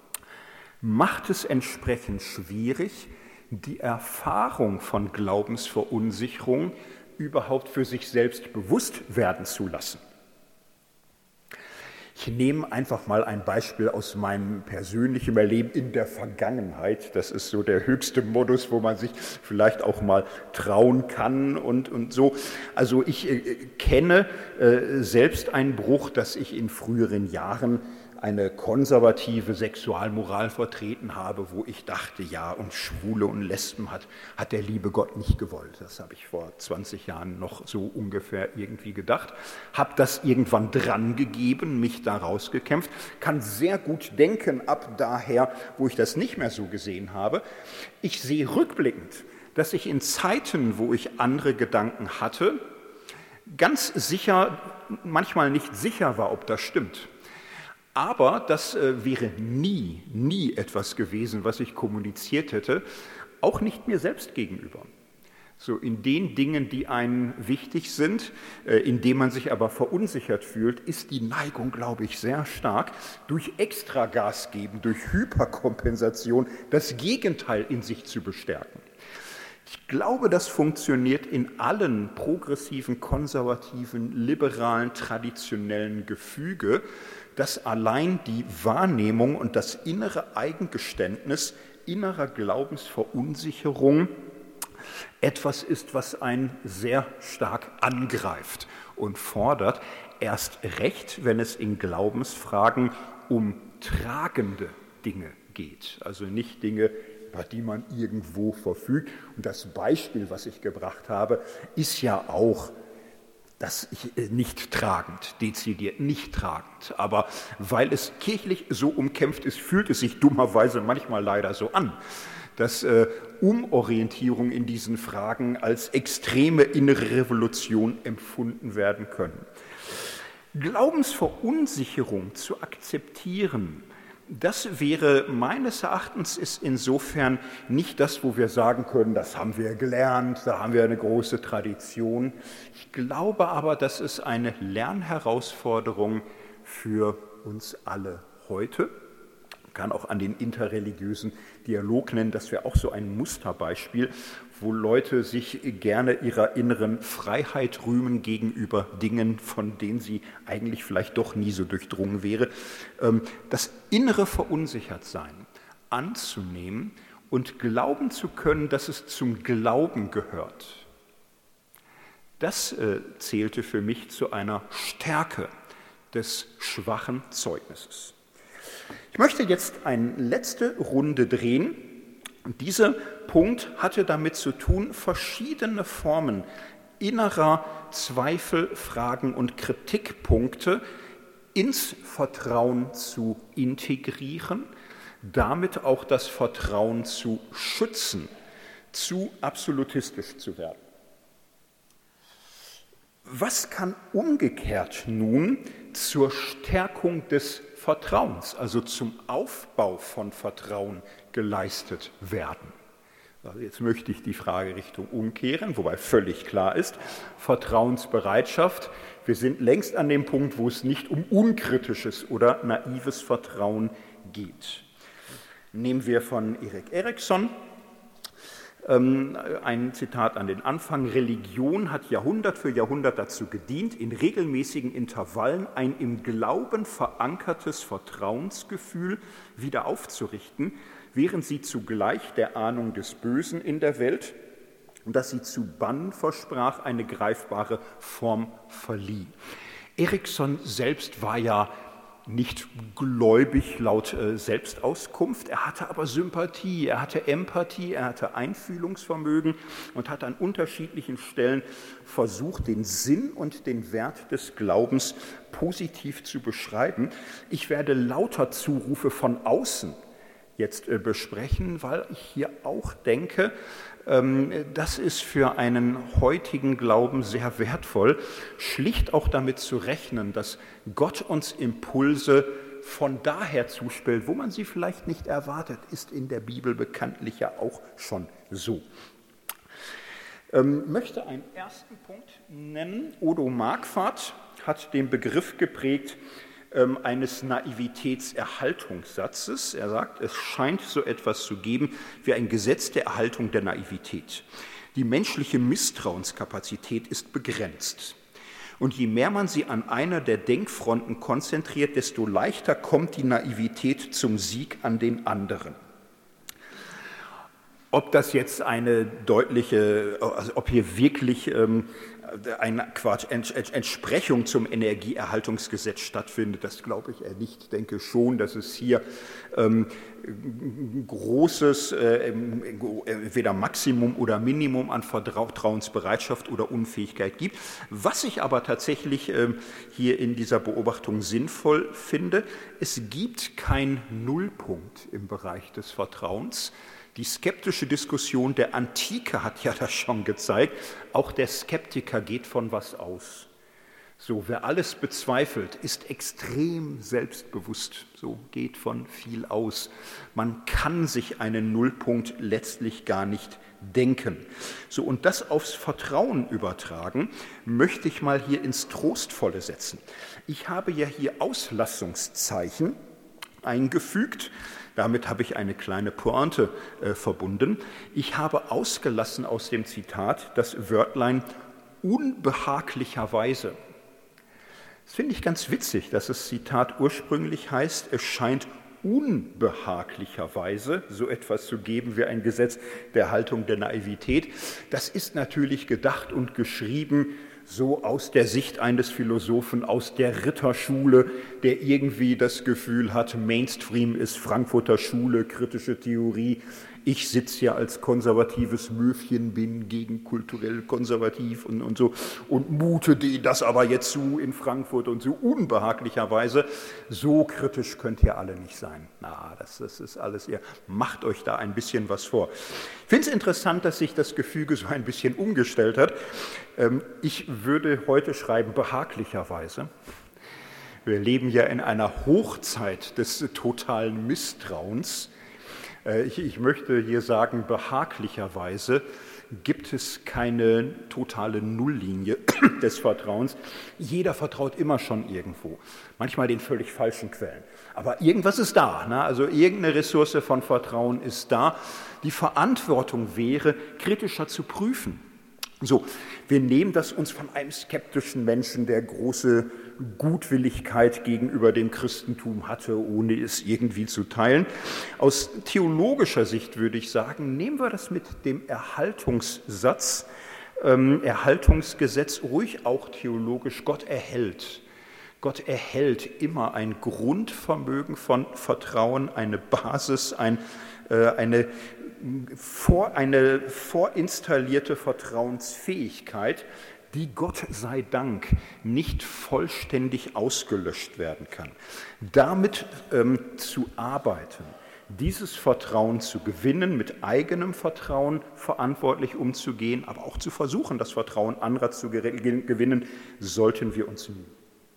macht es entsprechend schwierig, die Erfahrung von Glaubensverunsicherung überhaupt für sich selbst bewusst werden zu lassen. Ich nehme einfach mal ein Beispiel aus meinem persönlichen Erleben in der Vergangenheit. Das ist so der höchste Modus, wo man sich vielleicht auch mal trauen kann und, und so. Also ich äh, kenne äh, selbst einen Bruch, dass ich in früheren Jahren eine konservative Sexualmoral vertreten habe, wo ich dachte, ja, und Schwule und Lesben hat, hat der liebe Gott nicht gewollt. Das habe ich vor zwanzig Jahren noch so ungefähr irgendwie gedacht. Habe das irgendwann dran gegeben, mich da rausgekämpft, kann sehr gut denken ab daher, wo ich das nicht mehr so gesehen habe. Ich sehe rückblickend, dass ich in Zeiten, wo ich andere Gedanken hatte, ganz sicher, manchmal nicht sicher war, ob das stimmt. Aber das äh, wäre nie, nie etwas gewesen, was ich kommuniziert hätte, auch nicht mir selbst gegenüber. So in den Dingen, die einem wichtig sind, äh, in denen man sich aber verunsichert fühlt, ist die Neigung, glaube ich, sehr stark, durch Extragas geben, durch Hyperkompensation das Gegenteil in sich zu bestärken. Ich glaube, das funktioniert in allen progressiven, konservativen, liberalen, traditionellen Gefüge, dass allein die Wahrnehmung und das innere Eigengeständnis innerer Glaubensverunsicherung etwas ist, was einen sehr stark angreift und fordert, erst recht, wenn es in Glaubensfragen um tragende Dinge geht, also nicht Dinge, über die man irgendwo verfügt. Und das Beispiel, was ich gebracht habe, ist ja auch das nicht tragend, dezidiert nicht tragend. Aber weil es kirchlich so umkämpft ist, fühlt es sich dummerweise manchmal leider so an, dass äh, Umorientierung in diesen Fragen als extreme innere Revolution empfunden werden können. Glaubensverunsicherung zu akzeptieren, das wäre meines Erachtens ist insofern nicht das, wo wir sagen können, das haben wir gelernt, da haben wir eine große Tradition. Ich glaube aber, das ist eine Lernherausforderung für uns alle heute. Man kann auch an den interreligiösen Dialog nennen, das wäre auch so ein Musterbeispiel, wo Leute sich gerne ihrer inneren Freiheit rühmen gegenüber Dingen, von denen sie eigentlich vielleicht doch nie so durchdrungen wäre. Das innere Verunsichertsein anzunehmen und glauben zu können, dass es zum Glauben gehört, das zählte für mich zu einer Stärke des schwachen Zeugnisses. Ich möchte jetzt eine letzte Runde drehen. Dieser Punkt hatte damit zu tun, verschiedene Formen innerer Zweifel, Fragen und Kritikpunkte ins Vertrauen zu integrieren, damit auch das Vertrauen zu schützen, zu absolutistisch zu werden. Was kann umgekehrt nun zur Stärkung des Vertrauens, also zum Aufbau von Vertrauen geleistet werden? Also jetzt möchte ich die Frage Richtung umkehren, wobei völlig klar ist, Vertrauensbereitschaft, wir sind längst an dem Punkt, wo es nicht um unkritisches oder naives Vertrauen geht. Nehmen wir von Erik Erikson ein Zitat an den Anfang: Religion hat Jahrhundert für Jahrhundert dazu gedient, in regelmäßigen Intervallen ein im Glauben verankertes Vertrauensgefühl wieder aufzurichten, während sie zugleich der Ahnung des Bösen in der Welt und das sie zu bannen versprach, eine greifbare Form verlieh. Erikson selbst war ja nicht gläubig laut äh, Selbstauskunft, er hatte aber Sympathie, er hatte Empathie, er hatte Einfühlungsvermögen und hat an unterschiedlichen Stellen versucht, den Sinn und den Wert des Glaubens positiv zu beschreiben. Ich werde lauter Zurufe von außen jetzt äh, besprechen, weil ich hier auch denke, das ist für einen heutigen Glauben sehr wertvoll, schlicht auch damit zu rechnen, dass Gott uns Impulse von daher zuspielt, wo man sie vielleicht nicht erwartet, ist in der Bibel bekanntlich ja auch schon so. Ich möchte einen ersten Punkt nennen. Odo Marquardt hat den Begriff geprägt eines Naivitätserhaltungssatzes. Er sagt, es scheint so etwas zu geben wie ein Gesetz der Erhaltung der Naivität. Die menschliche Misstrauenskapazität ist begrenzt. Und je mehr man sie an einer der Denkfronten konzentriert, desto leichter kommt die Naivität zum Sieg an den anderen. Ob das jetzt eine deutliche, also ob hier wirklich ähm, eine Quatsch, Entsprechung zum Energieerhaltungsgesetz stattfindet, das glaube ich eher nicht. Ich denke schon, dass es hier ähm, großes, äh, entweder Maximum oder Minimum an Vertrauensbereitschaft oder Unfähigkeit gibt. Was ich aber tatsächlich äh, hier in dieser Beobachtung sinnvoll finde, es gibt keinen Nullpunkt im Bereich des Vertrauens. Die skeptische Diskussion der Antike hat ja das schon gezeigt. Auch der Skeptiker geht von was aus. So, wer alles bezweifelt, ist extrem selbstbewusst. So, geht von viel aus. Man kann sich einen Nullpunkt letztlich gar nicht denken. So, und das aufs Vertrauen übertragen, möchte ich mal hier ins Trostvolle setzen. Ich habe ja hier Auslassungszeichen eingefügt. Damit habe ich eine kleine Pointe äh, verbunden. Ich habe ausgelassen aus dem Zitat das Wörtlein unbehaglicherweise. Das finde ich ganz witzig, dass das Zitat ursprünglich heißt, es scheint unbehaglicherweise so etwas zu geben wie ein Gesetz der Haltung der Naivität. Das ist natürlich gedacht und geschrieben so aus der Sicht eines Philosophen aus der Ritterschule, der irgendwie das Gefühl hat, Mainstream ist Frankfurter Schule, kritische Theorie. Ich sitze ja als konservatives Möwchen, bin gegen kulturell konservativ und, und so und mute denen das aber jetzt zu in Frankfurt und so unbehaglicherweise. So kritisch könnt ihr alle nicht sein. Na, das, das ist alles, ihr macht euch da ein bisschen was vor. Ich finde es interessant, dass sich das Gefüge so ein bisschen umgestellt hat. Ich würde heute schreiben, behaglicherweise. Wir leben ja in einer Hochzeit des totalen Misstrauens. Ich, ich möchte hier sagen, behaglicherweise gibt es keine totale Nulllinie des Vertrauens. Jeder vertraut immer schon irgendwo, manchmal den völlig falschen Quellen. Aber irgendwas ist da, ne? Also irgendeine Ressource von Vertrauen ist da. Die Verantwortung wäre, kritischer zu prüfen. So, wir nehmen das uns von einem skeptischen Menschen, der große Gutwilligkeit gegenüber dem Christentum hatte, ohne es irgendwie zu teilen. Aus theologischer Sicht würde ich sagen, nehmen wir das mit dem Erhaltungssatz, ähm, Erhaltungsgesetz ruhig auch theologisch. Gott erhält. Gott erhält immer ein Grundvermögen von Vertrauen, eine Basis, ein, äh, eine Vor, eine vorinstallierte Vertrauensfähigkeit, die Gott sei Dank nicht vollständig ausgelöscht werden kann. Damit ähm, zu arbeiten, dieses Vertrauen zu gewinnen, mit eigenem Vertrauen verantwortlich umzugehen, aber auch zu versuchen, das Vertrauen anderer zu gewinnen, sollten wir uns mühen.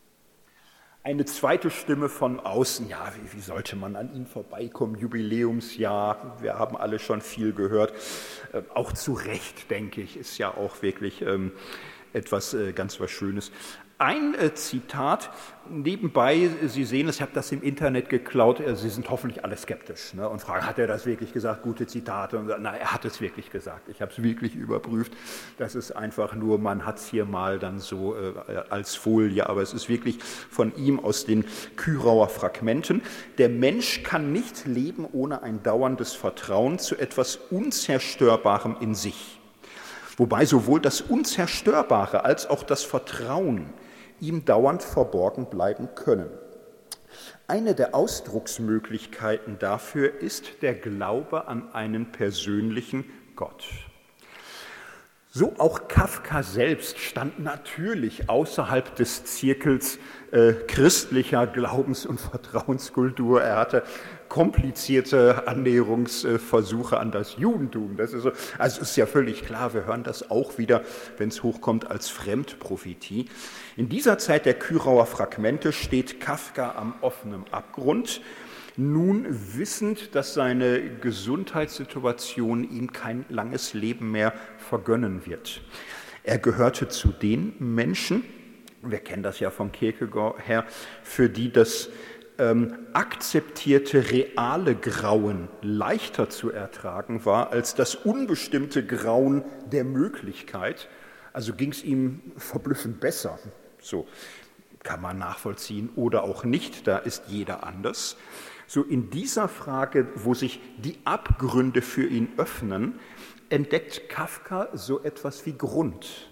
Eine zweite Stimme von außen, ja, wie, wie sollte man an ihn vorbeikommen, Jubiläumsjahr, wir haben alle schon viel gehört, äh, auch zu Recht, denke ich, ist ja auch wirklich ähm, etwas äh, ganz was Schönes. Ein äh, Zitat nebenbei, Sie sehen es, ich habe das im Internet geklaut, äh, Sie sind hoffentlich alle skeptisch, ne, und fragen, hat er das wirklich gesagt, gute Zitate? Und, na, er hat es wirklich gesagt, ich habe es wirklich überprüft, das ist einfach nur, man hat es hier mal dann so äh, als Folie, aber es ist wirklich von ihm aus den Kürauer Fragmenten. Der Mensch kann nicht leben ohne ein dauerndes Vertrauen zu etwas Unzerstörbarem in sich. Wobei sowohl das Unzerstörbare als auch das Vertrauen ihm dauernd verborgen bleiben können. Eine der Ausdrucksmöglichkeiten dafür ist der Glaube an einen persönlichen Gott. So auch Kafka selbst stand natürlich außerhalb des Zirkels äh, christlicher Glaubens- und Vertrauenskultur. Er hatte komplizierte Annäherungsversuche an das Judentum. Das ist so, also ist ja völlig klar, wir hören das auch wieder, wenn es hochkommt, als Fremdprophetie. In dieser Zeit der Kürauer Fragmente steht Kafka am offenen Abgrund, nun wissend, dass seine Gesundheitssituation ihm kein langes Leben mehr vergönnen wird. Er gehörte zu den Menschen, wir kennen das ja vom Kierkegaard her, für die das ähm, akzeptierte reale Grauen leichter zu ertragen war als das unbestimmte Grauen der Möglichkeit. Also ging es ihm verblüffend besser. So kann man nachvollziehen oder auch nicht, da ist jeder anders. So in dieser Frage, wo sich die Abgründe für ihn öffnen, entdeckt Kafka so etwas wie Grund.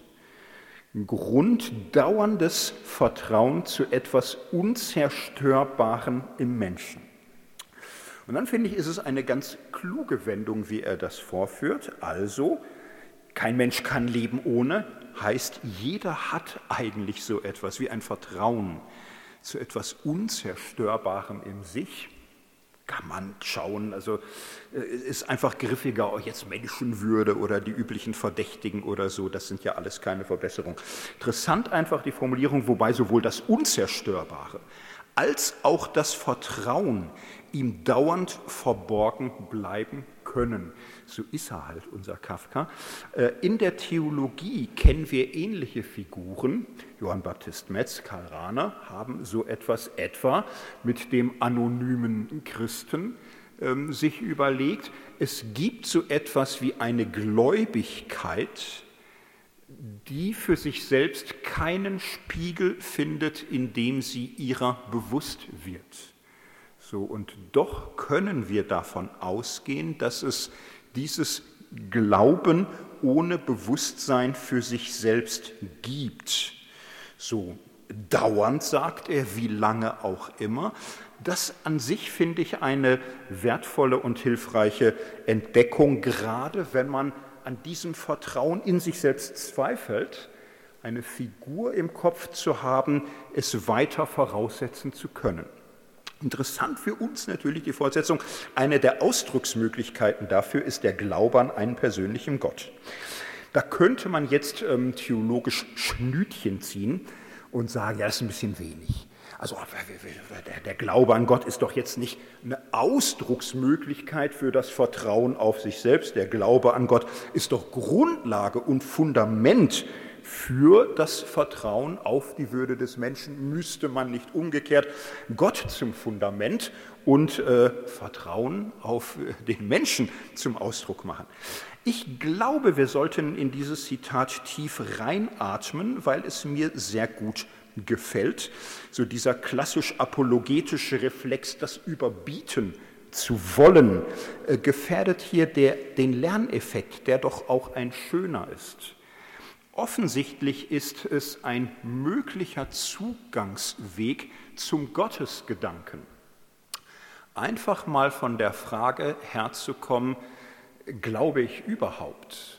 Grunddauerndes Vertrauen zu etwas Unzerstörbarem im Menschen. Und dann finde ich, ist es eine ganz kluge Wendung, wie er das vorführt. Also, kein Mensch kann leben ohne, heißt, jeder hat eigentlich so etwas wie ein Vertrauen zu etwas Unzerstörbarem in sich. Kann man schauen, also ist einfach griffiger, oh, jetzt Menschenwürde oder die üblichen Verdächtigen oder so, das sind ja alles keine Verbesserungen. Interessant einfach die Formulierung, wobei sowohl das Unzerstörbare als auch das Vertrauen ihm dauernd verborgen bleiben können. So ist er halt, unser Kafka. In der Theologie kennen wir ähnliche Figuren. Johann Baptist Metz, Karl Rahner haben so etwas etwa mit dem anonymen Christen ähm, sich überlegt. Es gibt so etwas wie eine Gläubigkeit, die für sich selbst keinen Spiegel findet, in dem sie ihrer bewusst wird. So, und doch können wir davon ausgehen, dass es dieses Glauben ohne Bewusstsein für sich selbst gibt. So dauernd, sagt er, wie lange auch immer. Das an sich finde ich eine wertvolle und hilfreiche Entdeckung, gerade wenn man an diesem Vertrauen in sich selbst zweifelt, eine Figur im Kopf zu haben, es weiter voraussetzen zu können. Interessant für uns natürlich die Fortsetzung. Eine der Ausdrucksmöglichkeiten dafür ist der Glaube an einen persönlichen Gott. Da könnte man jetzt ähm, theologisch Schnütchen ziehen und sagen, ja, das ist ein bisschen wenig. Also der, der Glaube an Gott ist doch jetzt nicht eine Ausdrucksmöglichkeit für das Vertrauen auf sich selbst. Der Glaube an Gott ist doch Grundlage und Fundament für das Vertrauen auf die Würde des Menschen. Müsste man nicht umgekehrt Gott zum Fundament und äh, Vertrauen auf den Menschen zum Ausdruck machen? Ich glaube, wir sollten in dieses Zitat tief reinatmen, weil es mir sehr gut gefällt. So dieser klassisch apologetische Reflex, das Überbieten zu wollen, äh, gefährdet hier der, den Lerneffekt, der doch auch ein schöner ist. Offensichtlich ist es ein möglicher Zugangsweg zum Gottesgedanken. Einfach mal von der Frage herzukommen, glaube ich überhaupt?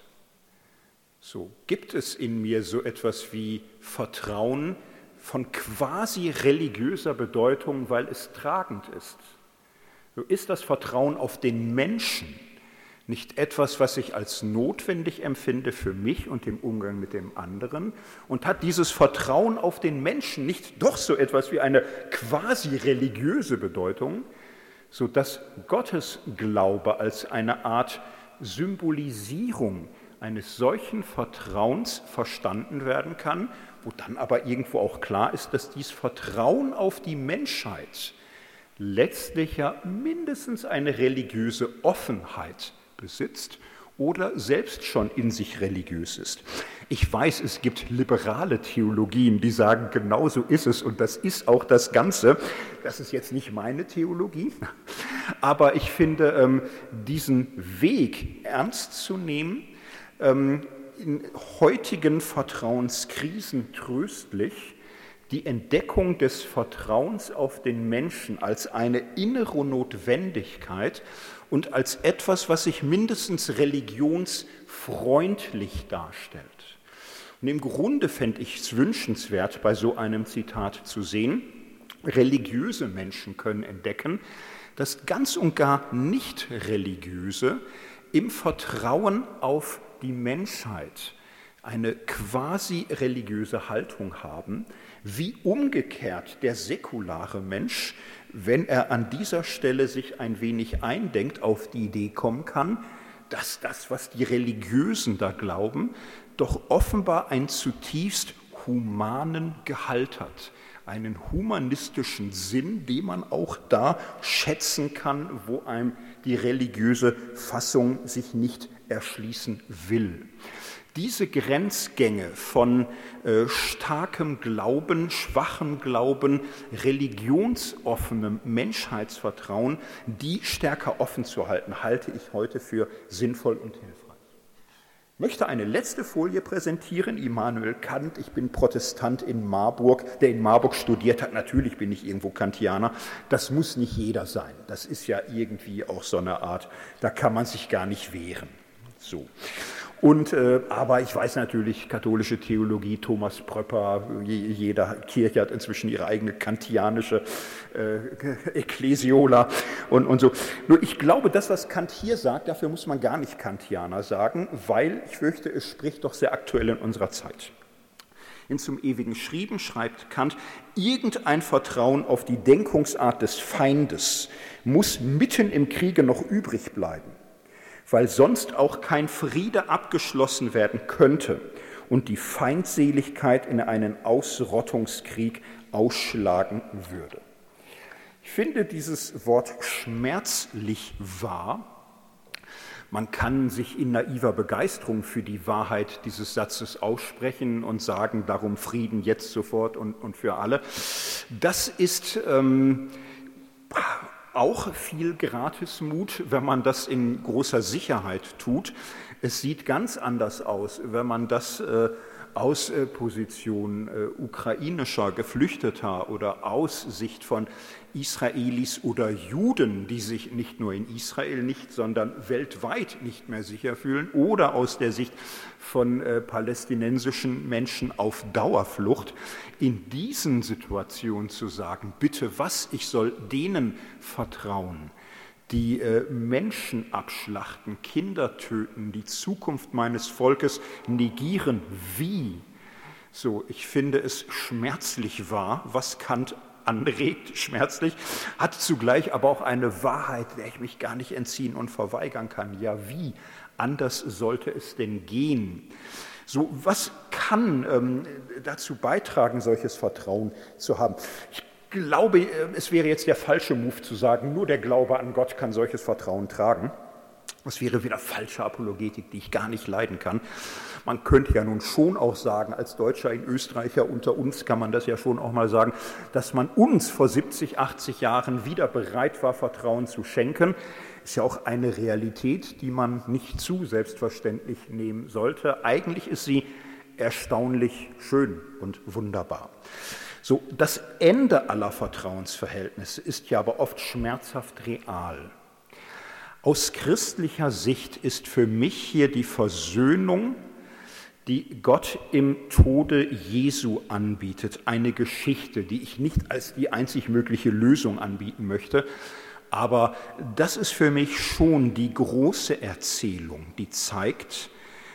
So, gibt es in mir so etwas wie Vertrauen von quasi religiöser Bedeutung, weil es tragend ist? So, ist das Vertrauen auf den Menschen nicht etwas, was ich als notwendig empfinde für mich und im Umgang mit dem anderen? Und hat dieses Vertrauen auf den Menschen nicht doch so etwas wie eine quasi religiöse Bedeutung, sodass Gottes Glaube als eine Art Symbolisierung eines solchen Vertrauens verstanden werden kann, wo dann aber irgendwo auch klar ist, dass dies Vertrauen auf die Menschheit letztlich ja mindestens eine religiöse Offenheit besitzt oder selbst schon in sich religiös ist. Ich weiß, es gibt liberale Theologien, die sagen, genau so ist es und das ist auch das Ganze. Das ist jetzt nicht meine Theologie, aber ich finde ähm, diesen Weg ernst zu nehmen, ähm, in heutigen Vertrauenskrisen tröstlich, die Entdeckung des Vertrauens auf den Menschen als eine innere Notwendigkeit und als etwas, was sich mindestens religionsfreundlich darstellt. Und im Grunde fände ich es wünschenswert, bei so einem Zitat zu sehen, religiöse Menschen können entdecken, dass ganz und gar nicht religiöse im Vertrauen auf die Menschheit eine quasi religiöse Haltung haben, wie umgekehrt der säkulare Mensch, wenn er an dieser Stelle sich ein wenig eindenkt, auf die Idee kommen kann, dass das, was die Religiösen da glauben, doch offenbar einen zutiefst humanen Gehalt hat, einen humanistischen Sinn, den man auch da schätzen kann, wo einem die religiöse Fassung sich nicht erschließen will. Diese Grenzgänge von äh, starkem Glauben, schwachem Glauben, religionsoffenem Menschheitsvertrauen, die stärker offen zu halten, halte ich heute für sinnvoll und hilfreich. Ich möchte eine letzte Folie präsentieren, Immanuel Kant. Ich bin Protestant in Marburg, der in Marburg studiert hat. Natürlich bin ich irgendwo Kantianer. Das muss nicht jeder sein. Das ist ja irgendwie auch so eine Art, da kann man sich gar nicht wehren. So. Und, äh, aber ich weiß natürlich, katholische Theologie, Thomas Pröpper, jeder Kirche hat inzwischen ihre eigene kantianische äh, Ekklesiola und, und so. Nur ich glaube, das, was Kant hier sagt, dafür muss man gar nicht Kantianer sagen, weil ich fürchte, es spricht doch sehr aktuell in unserer Zeit. In Zum ewigen Schrieben schreibt Kant, irgendein Vertrauen auf die Denkungsart des Feindes muss mitten im Kriege noch übrig bleiben, weil sonst auch kein Friede abgeschlossen werden könnte und die Feindseligkeit in einen Ausrottungskrieg ausschlagen würde. Ich finde dieses Wort schmerzlich wahr. Man kann sich in naiver Begeisterung für die Wahrheit dieses Satzes aussprechen und sagen, darum Frieden jetzt sofort und, und für alle. Das ist ähm, auch viel Gratismut, wenn man das in großer Sicherheit tut. Es sieht ganz anders aus, wenn man das äh, aus äh, Position äh, ukrainischer Geflüchteter oder aus Sicht von Israelis oder Juden, die sich nicht nur in Israel nicht, sondern weltweit nicht mehr sicher fühlen, oder aus der Sicht von äh, palästinensischen Menschen auf Dauerflucht, in diesen Situationen zu sagen, bitte was, ich soll denen vertrauen, die äh, Menschen abschlachten, Kinder töten, die Zukunft meines Volkes negieren. Wie? So, ich finde es schmerzlich wahr, was Kant anregt, schmerzlich, hat zugleich aber auch eine Wahrheit, der ich mich gar nicht entziehen und verweigern kann. Ja, wie? Anders sollte es denn gehen? So, was kann ähm, dazu beitragen, solches Vertrauen zu haben? Ich glaube, es wäre jetzt der falsche Move zu sagen, nur der Glaube an Gott kann solches Vertrauen tragen. Das wäre wieder falsche Apologetik, die ich gar nicht leiden kann. Man könnte ja nun schon auch sagen, als Deutscher in Österreicher unter uns kann man das ja schon auch mal sagen, dass man uns vor siebzig, achtzig Jahren wieder bereit war, Vertrauen zu schenken. Ist ja auch eine Realität, die man nicht zu selbstverständlich nehmen sollte. Eigentlich ist sie erstaunlich schön und wunderbar. So, das Ende aller Vertrauensverhältnisse ist ja aber oft schmerzhaft real. Aus christlicher Sicht ist für mich hier die Versöhnung, die Gott im Tode Jesu anbietet, eine Geschichte, die ich nicht als die einzig mögliche Lösung anbieten möchte, aber das ist für mich schon die große Erzählung, die zeigt,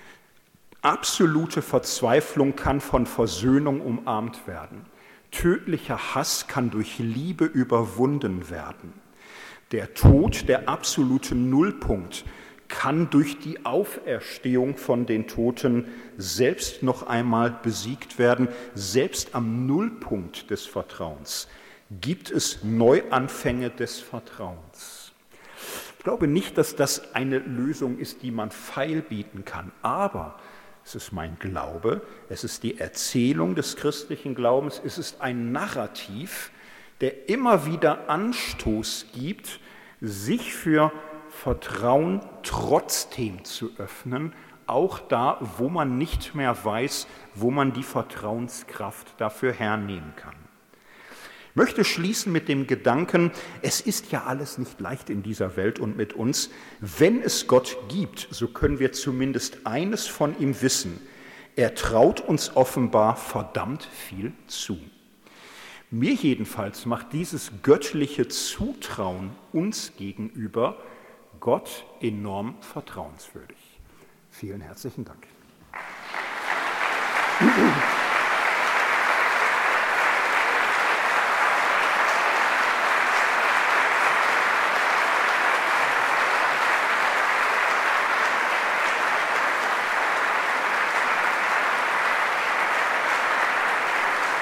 absolute Verzweiflung kann von Versöhnung umarmt werden. Tödlicher Hass kann durch Liebe überwunden werden. Der Tod, der absolute Nullpunkt, kann durch die Auferstehung von den Toten selbst noch einmal besiegt werden. Selbst am Nullpunkt des Vertrauens gibt es Neuanfänge des Vertrauens. Ich glaube nicht, dass das eine Lösung ist, die man feilbieten kann, aber es ist mein Glaube, es ist die Erzählung des christlichen Glaubens, es ist ein Narrativ, der immer wieder Anstoß gibt, sich für Vertrauen trotzdem zu öffnen, auch da, wo man nicht mehr weiß, wo man die Vertrauenskraft dafür hernehmen kann. Ich möchte schließen mit dem Gedanken, es ist ja alles nicht leicht in dieser Welt und mit uns. Wenn es Gott gibt, so können wir zumindest eines von ihm wissen. Er traut uns offenbar verdammt viel zu. Mir jedenfalls macht dieses göttliche Zutrauen uns gegenüber Gott enorm vertrauenswürdig. Vielen herzlichen Dank.